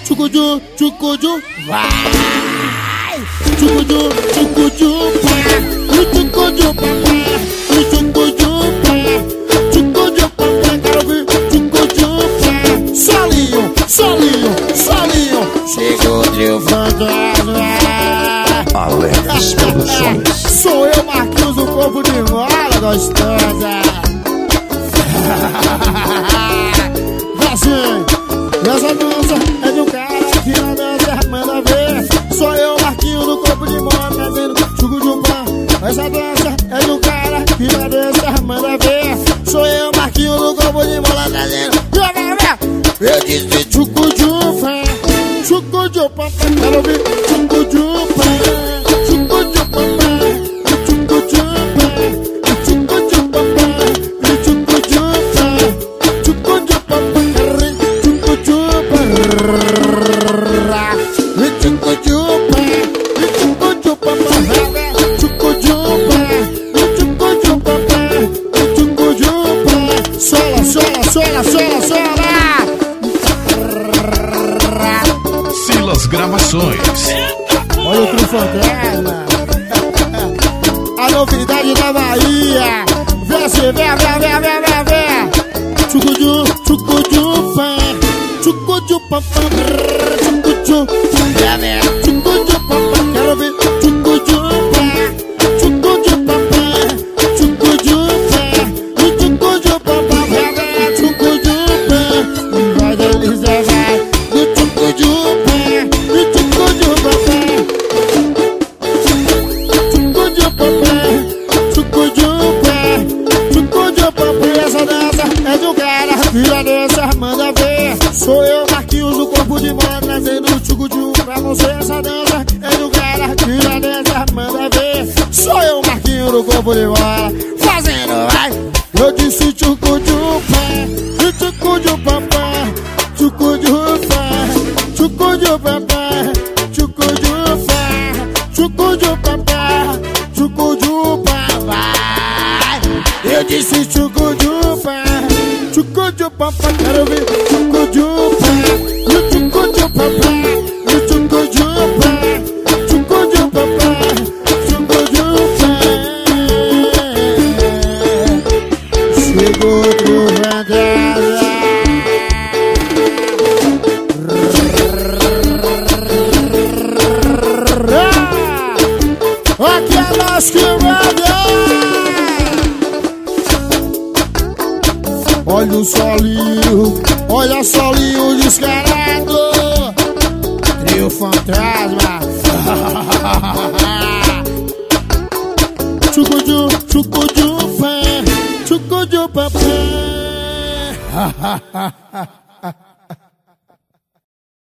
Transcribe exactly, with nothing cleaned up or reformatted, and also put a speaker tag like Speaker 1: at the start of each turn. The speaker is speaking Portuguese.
Speaker 1: Tchucudu, tchucudu, vai. Tchucudu, tchucudu, pá. Tchucudu, papá. Tchucudu, pá. Tchucudu, papá. Quero ver tchucudu, pá. Solinho, solinho, solinho. Chegou o trio fantasma.
Speaker 2: Alex Produções.
Speaker 1: Sou eu, Marquinhos, o corpo de mola gostosa. Assim, essa dança é de um cara que na dança manda ver. Sou eu, Marquinhos, do corpo de mola trazendo suco de um pão. Essa dança é de um cara que na dança manda ver. Sou eu, Marquinhos, do corpo de mola trazendo. Eu disse suco de um pão, suco de um pão. Quero ouvir suco de um pão. Sola, sola, sola, sola, sola.
Speaker 2: Silas Gravações.
Speaker 1: Olha o trio fantasma. A novidade da Bahia. Vem assim, vem, vem, vem, vem, vem, vem. Tchucudu, tchucudu, pã. Tchucudu, pã, pã. Tchucudu, vem, vem. Tchucudu, pã, pã. Quero ver tchucudu, pã. Tchucudu, pã, pã. Tchucudu, pã. Tchucudu, pã, pã. Vem, vem. Tchucudu, pã. Vai delícia, vai. Do tchucudu, pã. Do tchucudu, pã, pã. Tchucudu, pã, pã. Tchucudu, pã. Tchucudu, pã, pã. Essa dança é do cara, vira dança, manda ver. Sou eu, Marquinhos, o corpo de mola trazendo o tchucudu pra você. Essa dança é do cara, vira dança, manda ver. Sou eu, Marquinhos, do corpo de mola fazendo, vai. Eu disse tchucudu, pã. Tchucudu, pã, pã. Tchucudu, pã. Tchucudu, pã, pã. Tchucudu, pã. Tchucudu, pã, pã. Tchucudu, pã, vai. Eu disse tchucudu, pã. Tchucudu, pã, pã. Quero ver tchucudu, pã. No tchucudu, pã, pã. No tchucudu, pã. Tchucudu, pã, pã. Tchucudu, pã. Chegou o trio fantasma. Aqui é nós que manda. Olha o solinho, olha o solinho descarado. Trio fantasma. Tchucudu, tchucudu, pã. Tchucudu, pã, pã.